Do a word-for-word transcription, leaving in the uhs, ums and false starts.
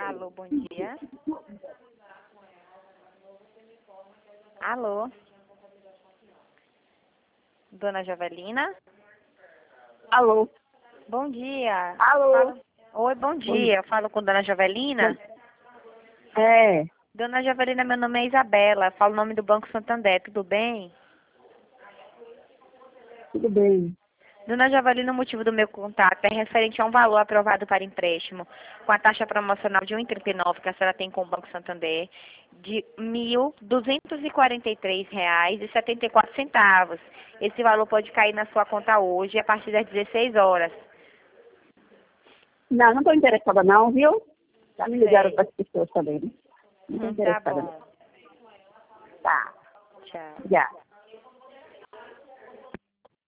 Alô, bom dia. Alô. Dona Jovelina? Alô. Bom dia. Alô. Falo... Oi, bom dia. Eu falo com Dona Jovelina? É, Dona Jovelina, meu nome é Isabela. Falo o nome do Banco Santander. Tudo bem? tudo bem. Dona Jovelina, o motivo do meu contato é referente a um valor aprovado para empréstimo com a taxa promocional de um vírgula trinta e nove que a senhora tem com o Banco Santander de mil duzentos e quarenta e três reais e setenta e quatro centavos. Esse valor pode cair na sua conta hoje a partir das dezesseis horas. Não, não estou interessada não, viu? Já me ligaram Sei. para as pessoas também. Não estou Hum, tá interessada não. bom. Tá, Tchau. já.